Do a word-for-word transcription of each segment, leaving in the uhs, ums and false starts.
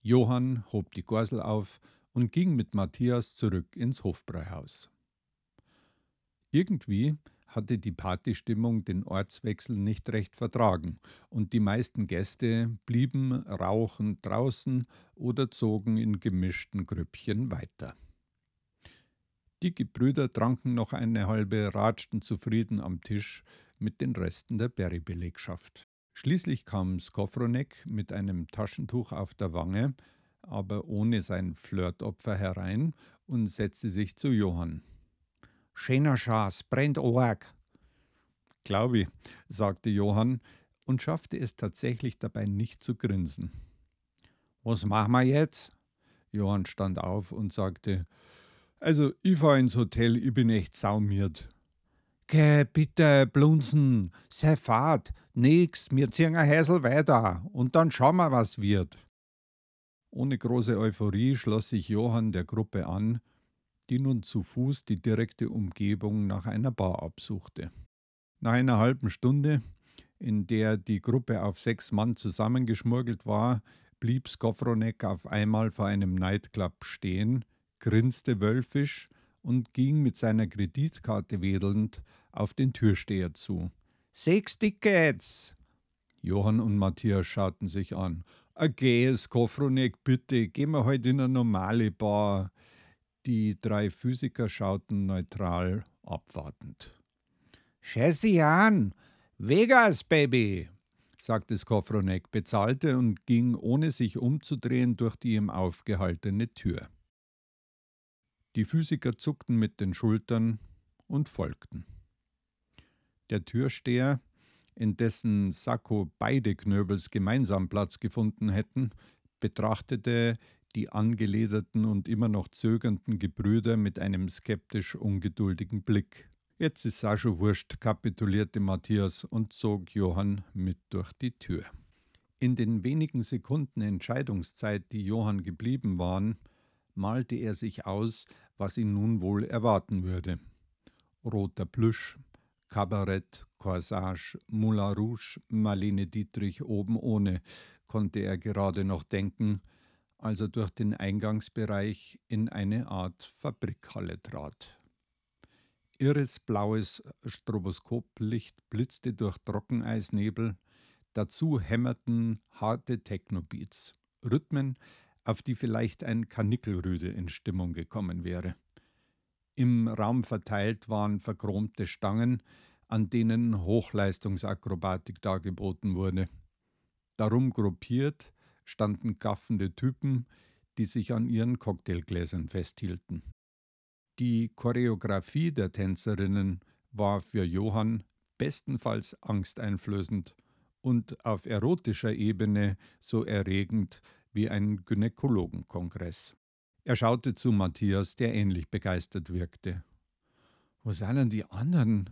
Johann hob die Gorsel auf und ging mit Matthias zurück ins Hofbräuhaus. Irgendwie hatte die Partystimmung den Ortswechsel nicht recht vertragen und die meisten Gäste blieben rauchend draußen oder zogen in gemischten Grüppchen weiter. Die Gebrüder tranken noch eine halbe, ratschten zufrieden am Tisch mit den Resten der Berry-Belegschaft. Schließlich kam Skowronek mit einem Taschentuch auf der Wange, aber ohne sein Flirtopfer herein und setzte sich zu Johann. »Schöner Schaß, brennt arg«, glaube ich, sagte Johann und schaffte es tatsächlich dabei nicht zu grinsen. »Was machen wir jetzt?« Johann stand auf und sagte, »Also, ich fahr ins Hotel, ich bin echt saumiert.« »Geh, bitte, Blunzen, sei fad, nix, wir ziehen ein Häsel weiter und dann schauen wir, was wird.« Ohne große Euphorie schloss sich Johann der Gruppe an, die nun zu Fuß die direkte Umgebung nach einer Bar absuchte. Nach einer halben Stunde, in der die Gruppe auf sechs Mann zusammengeschmuggelt war, blieb Skowronek auf einmal vor einem Nightclub stehen, grinste wölfisch und ging mit seiner Kreditkarte wedelnd auf den Türsteher zu. »Sechs Tickets!« Johann und Matthias schauten sich an. »Okay, Skowronek, bitte, gehen wir heute in eine normale Bar.« Die drei Physiker schauten neutral abwartend. »Scheiß dich an! Vegas, Baby!« sagte Skowronek, bezahlte und ging, ohne sich umzudrehen, durch die ihm aufgehaltene Tür. Die Physiker zuckten mit den Schultern und folgten. Der Türsteher, in dessen Sakko beide Knöbels gemeinsam Platz gefunden hätten, betrachtete die angelederten und immer noch zögernden Gebrüder mit einem skeptisch ungeduldigen Blick. »Jetzt ist auch schon wurscht«, kapitulierte Matthias und zog Johann mit durch die Tür. In den wenigen Sekunden Entscheidungszeit, die Johann geblieben waren, malte er sich aus, was ihn nun wohl erwarten würde. Roter Plüsch, Kabarett, Corsage, Moulin Rouge, Marlene Dietrich oben ohne, konnte er gerade noch denken, als er durch den Eingangsbereich in eine Art Fabrikhalle trat. Irres blaues Stroboskoplicht blitzte durch Trockeneisnebel, dazu hämmerten harte Technobeats, Rhythmen, auf die vielleicht ein Karnickelrüde in Stimmung gekommen wäre. Im Raum verteilt waren verchromte Stangen, an denen Hochleistungsakrobatik dargeboten wurde. Darum gruppiert standen gaffende Typen, die sich an ihren Cocktailgläsern festhielten. Die Choreografie der Tänzerinnen war für Johann bestenfalls angsteinflößend und auf erotischer Ebene so erregend wie ein Gynäkologenkongress. Er schaute zu Matthias, der ähnlich begeistert wirkte. »Wo sind denn die anderen?«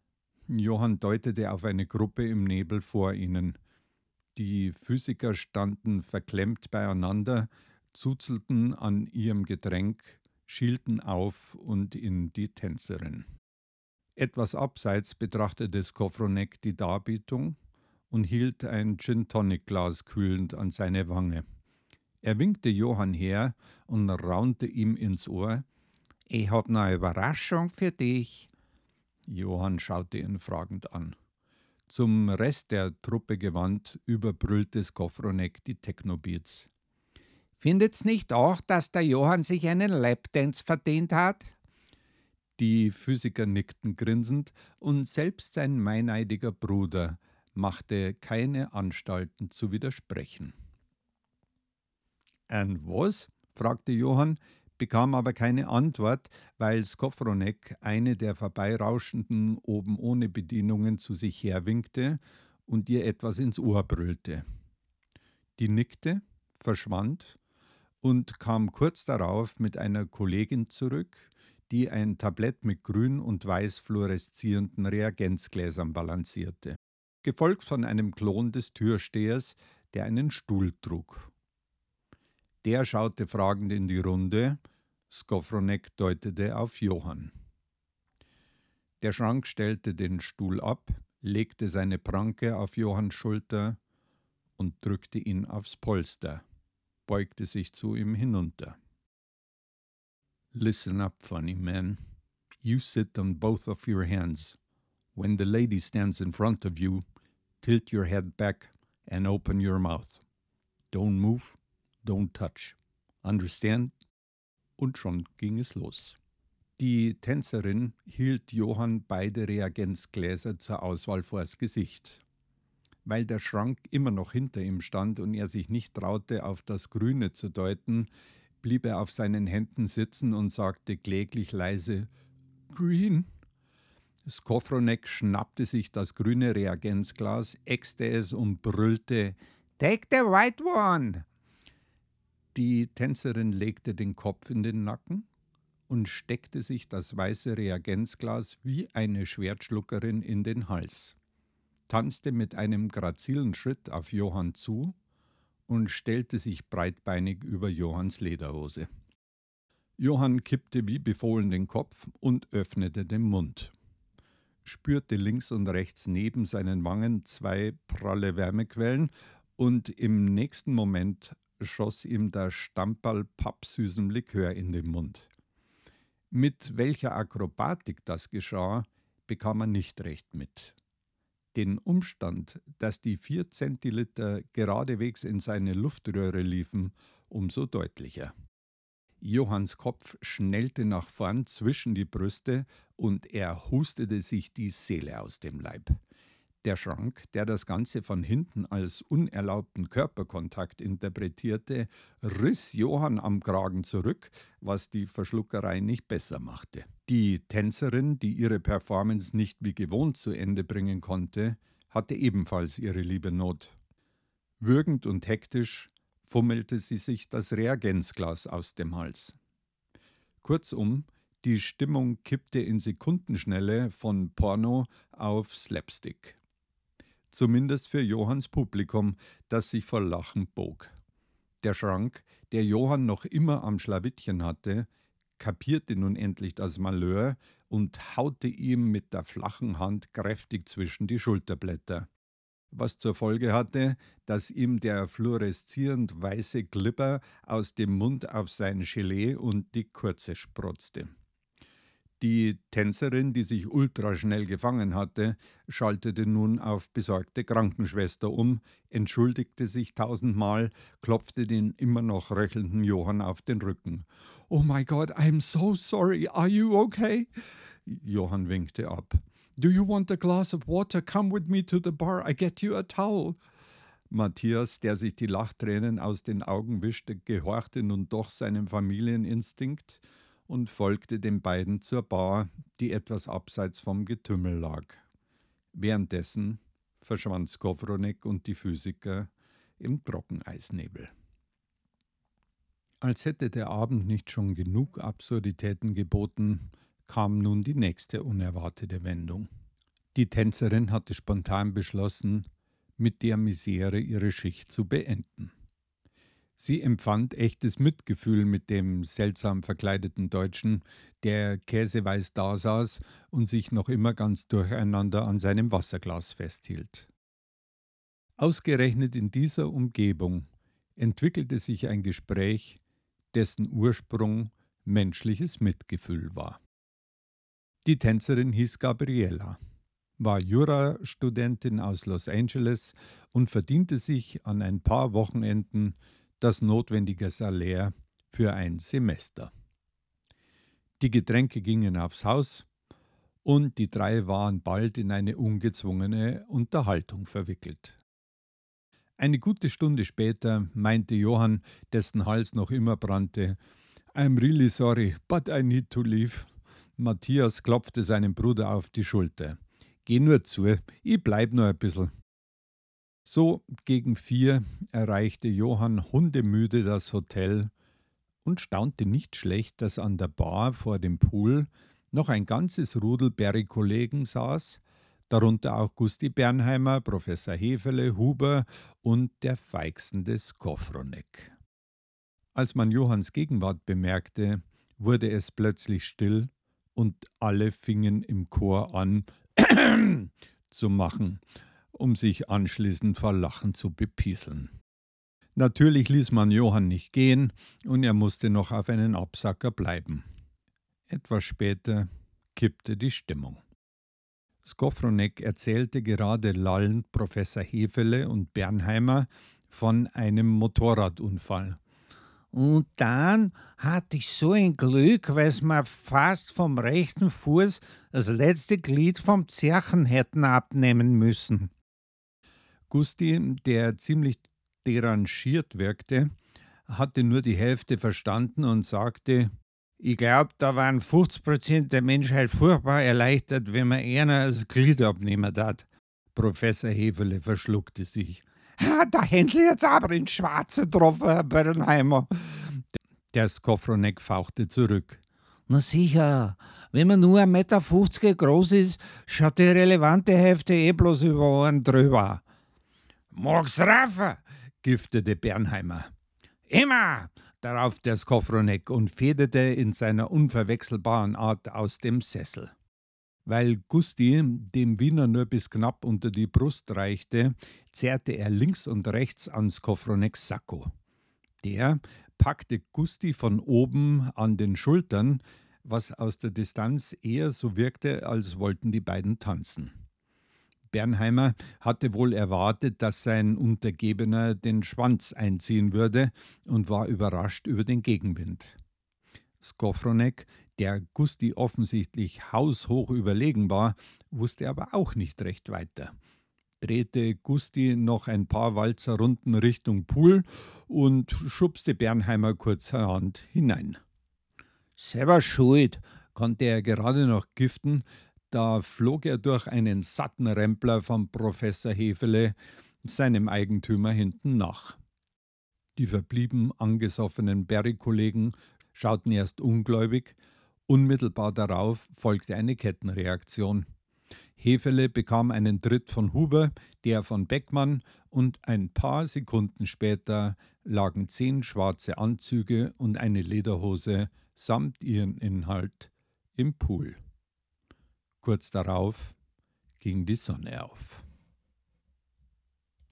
Johann deutete auf eine Gruppe im Nebel vor ihnen. Die Physiker standen verklemmt beieinander, zuzelten an ihrem Getränk, schielten auf und in die Tänzerin. Etwas abseits betrachtete Skowronek die Darbietung und hielt ein Gin-Tonic-Glas kühlend an seine Wange. Er winkte Johann her und raunte ihm ins Ohr. »Ich hab ne Überraschung für dich.« Johann schaute ihn fragend an. Zum Rest der Truppe gewandt, überbrüllte Skowronek die Technobeats. »Findet's nicht auch, dass der Johann sich einen Lapdance verdient hat?« Die Physiker nickten grinsend und selbst sein meineidiger Bruder machte keine Anstalten zu widersprechen. »Ein was?« fragte Johann, bekam aber keine Antwort, weil Skowronek eine der Vorbeirauschenden oben ohne Bedienungen zu sich herwinkte und ihr etwas ins Ohr brüllte. Die nickte, verschwand und kam kurz darauf mit einer Kollegin zurück, die ein Tablett mit grün und weiß fluoreszierenden Reagenzgläsern balancierte, gefolgt von einem Klon des Türstehers, der einen Stuhl trug. Der schaute fragend in die Runde, Skowronek deutete auf Johann. Der Schrank stellte den Stuhl ab, legte seine Pranke auf Johanns Schulter und drückte ihn aufs Polster. beugte sich zu ihm hinunter. Listen up, funny man. You sit on both of your hands. When the lady stands in front of you, tilt your head back and open your mouth. Don't move, don't touch. Understand? Und schon ging es los. Die Tänzerin hielt Johann beide Reagenzgläser zur Auswahl vors Gesicht. Weil der Schrank immer noch hinter ihm stand und er sich nicht traute, auf das Grüne zu deuten, blieb er auf seinen Händen sitzen und sagte kläglich leise: »Green?« Skowronek schnappte sich das grüne Reagenzglas, ächzte es und brüllte: »Take the white one!« Die Tänzerin legte den Kopf in den Nacken und steckte sich das weiße Reagenzglas wie eine Schwertschluckerin in den Hals, tanzte mit einem grazilen Schritt auf Johann zu und stellte sich breitbeinig über Johanns Lederhose. Johann kippte wie befohlen den Kopf und öffnete den Mund, spürte links und rechts neben seinen Wangen zwei pralle Wärmequellen und im nächsten Moment schoss ihm der Stamperl pappsüßem Likör in den Mund. Mit welcher Akrobatik das geschah, bekam er nicht recht mit. Den Umstand, dass die vier Zentiliter geradewegs in seine Luftröhre liefen, umso deutlicher. Johanns Kopf schnellte nach vorn zwischen die Brüste und er hustete sich die Seele aus dem Leib. Der Schrank, der das Ganze von hinten als unerlaubten Körperkontakt interpretierte, riss Johann am Kragen zurück, was die Verschluckerei nicht besser machte. Die Tänzerin, die ihre Performance nicht wie gewohnt zu Ende bringen konnte, hatte ebenfalls ihre liebe Not. Würgend und hektisch fummelte sie sich das Reagenzglas aus dem Hals. Kurzum, die Stimmung kippte in Sekundenschnelle von Porno auf Slapstick. Zumindest für Johanns Publikum, das sich vor Lachen bog. Der Schrank, der Johann noch immer am Schlawittchen hatte, kapierte nun endlich das Malheur und haute ihm mit der flachen Hand kräftig zwischen die Schulterblätter, was zur Folge hatte, dass ihm der fluoreszierend weiße Glibber aus dem Mund auf sein Gelee und die Kurze sprotzte. Die Tänzerin, die sich ultraschnell gefangen hatte, schaltete nun auf besorgte Krankenschwester um, entschuldigte sich tausendmal, klopfte den immer noch röchelnden Johann auf den Rücken. »Oh my God, I'm so sorry. Are you okay?« Johann winkte ab. »Do you want a glass of water? Come with me to the bar. I get you a towel.« Matthias, der sich die Lachtränen aus den Augen wischte, gehorchte nun doch seinem Familieninstinkt und folgte den beiden zur Bar, die etwas abseits vom Getümmel lag. Währenddessen verschwand Skowronek und die Physiker im Trockeneisnebel. Als hätte der Abend nicht schon genug Absurditäten geboten, kam nun die nächste unerwartete Wendung. Die Tänzerin hatte spontan beschlossen, mit der Misere ihre Schicht zu beenden. Sie empfand echtes Mitgefühl mit dem seltsam verkleideten Deutschen, der käseweiß dasaß und sich noch immer ganz durcheinander an seinem Wasserglas festhielt. Ausgerechnet in dieser Umgebung entwickelte sich ein Gespräch, dessen Ursprung menschliches Mitgefühl war. Die Tänzerin hieß Gabriela, war Jurastudentin aus Los Angeles und verdiente sich an ein paar Wochenenden das notwendige Salär für ein Semester. Die Getränke gingen aufs Haus und die drei waren bald in eine ungezwungene Unterhaltung verwickelt. Eine gute Stunde später meinte Johann, dessen Hals noch immer brannte: »I'm really sorry, but I need to leave.« Matthias klopfte seinem Bruder auf die Schulter. »Geh nur zu, ich bleib nur ein bisschen.« So gegen vier erreichte Johann hundemüde das Hotel und staunte nicht schlecht, dass an der Bar vor dem Pool noch ein ganzes Rudel Berry-Kollegen saß, darunter auch Gusti Bernheimer, Professor Hefele, Huber und der feixende Skowronek. Als man Johanns Gegenwart bemerkte, wurde es plötzlich still und alle fingen im Chor an zu machen, um sich anschließend vor Lachen zu bepieseln. Natürlich ließ man Johann nicht gehen und er musste noch auf einen Absacker bleiben. Etwas später kippte die Stimmung. Skowronek erzählte gerade lallend Professor Hefele und Bernheimer von einem Motorradunfall. Und dann hatte ich so ein Glück, weil es mir fast vom rechten Fuß das letzte Glied vom Zerchen hätten abnehmen müssen. Gusti, der ziemlich derangiert wirkte, hatte nur die Hälfte verstanden und sagte: Ich glaube, da waren fünfzig Prozent der Menschheit furchtbar erleichtert, wenn man einer das Glied abnehmen hat. Professor Hefele verschluckte sich. Ha, da haben Sie jetzt aber ins Schwarze getroffen, Herr Bernheimer. Der Skowronek fauchte zurück. Na sicher, wenn man nur ein Meter fünfzig groß ist, schaut die relevante Hälfte eh bloß über einen drüber. Mag's raffen, giftete Bernheimer. Immer! Darauf der Skowronek und federte in seiner unverwechselbaren Art aus dem Sessel. Weil Gusti dem Wiener nur bis knapp unter die Brust reichte, zerrte er links und rechts an Skowroneks Sakko. Der packte Gusti von oben an den Schultern, was aus der Distanz eher so wirkte, als wollten die beiden tanzen. Bernheimer hatte wohl erwartet, dass sein Untergebener den Schwanz einziehen würde und war überrascht über den Gegenwind. Skowronek, der Gusti offensichtlich haushoch überlegen war, wusste aber auch nicht recht weiter. Drehte Gusti noch ein paar Walzerrunden Richtung Pool und schubste Bernheimer kurzerhand hinein. Selber schuld, konnte er gerade noch giften, da flog er durch einen satten Rempler von Professor Hefele seinem Eigentümer hinten nach. Die verblieben angesoffenen Berry-Kollegen schauten erst ungläubig, unmittelbar darauf folgte eine Kettenreaktion. Hefele bekam einen Tritt von Huber, der von Beckmann, und ein paar Sekunden später lagen zehn schwarze Anzüge und eine Lederhose samt ihren Inhalt im Pool. Kurz darauf ging die Sonne auf.